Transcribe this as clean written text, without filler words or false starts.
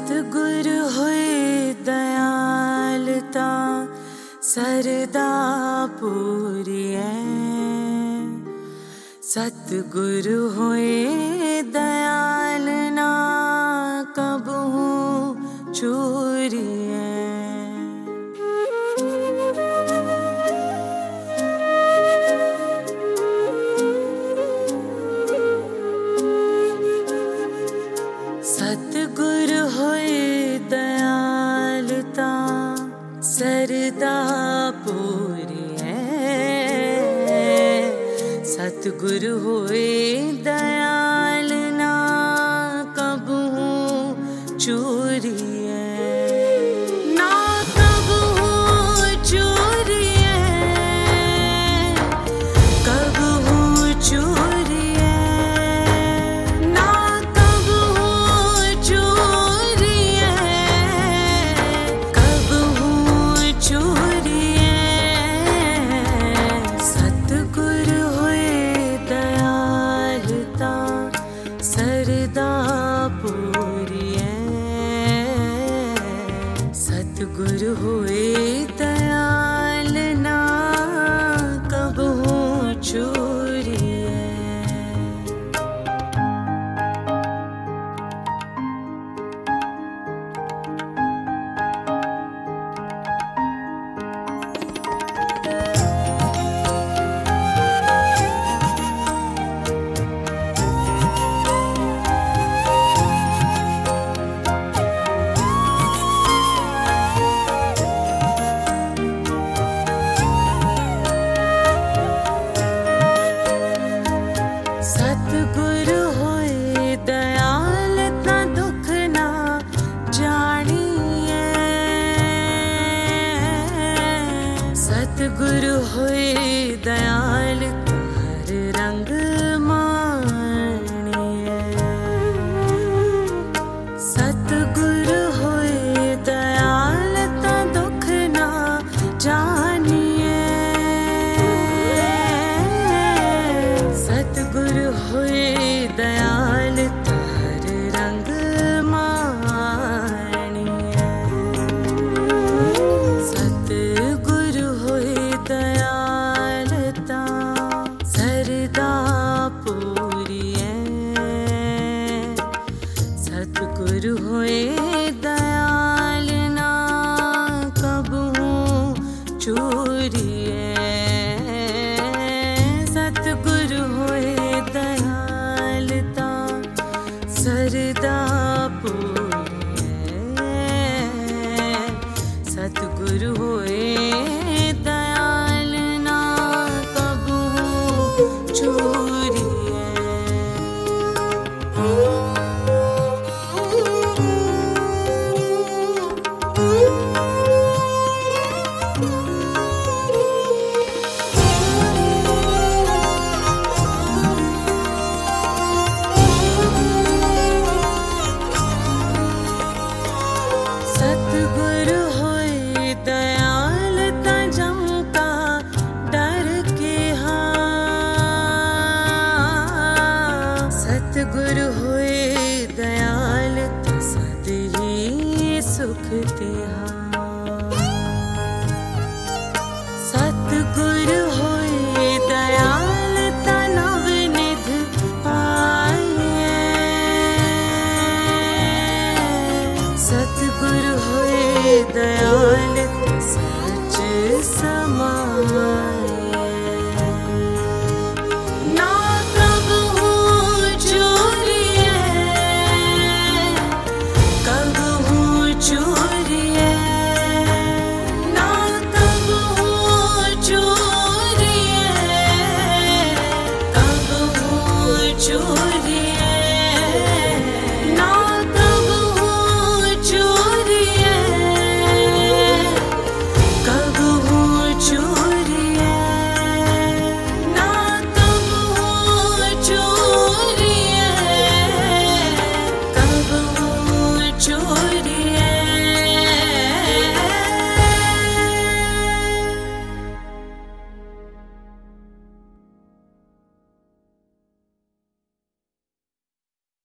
सतगुरु होए दयालता सरदा पूरिए। सतगुरु होए दयाल ना कबहू चूरिए। सतगुरु होए दयालता सरदा पूरिए। सतगुरु होए दयाल ना कबहू चूरिए। ना कबहू चूरिए, कबहू चूरिए। ना कबहू चूरिए, कबहू चूरिए। सतगुरु होए दयालता सरदा पूरिए। सतगुरु होए दयाल ना कबहू चूरिए। सतगुरु होए दयाल ता दुख ना जानिए। सतगुरु होए दयाल ता हर रंग मानिए। सतगुरु होए दयाल ता दुख ना जानिए। सतगुरु होए दयाल ता हर रंग मानिए। सतगुरु होए दयाल ता सरदा पूरिए। सतगुरु होए दयाल ना कबहू चूरिए। सतगुरु होए दयाल ता सरदा पूरिए। सतगुरु होए दयाल ना कबहू चूरिए। सतगुरु होए दयाल ता जम का डर के हाँ। सतगुरु होए दयाल ता सद ही सुख ते हाँ। सतगुरु होए दयाल ता नवनिध पाइए। सतगुरु होए दयाल ता सच समाए। ना कबहू चूरिए, कबहू चूरिए। ना कबहू चूरिए, कबहू चूरिए।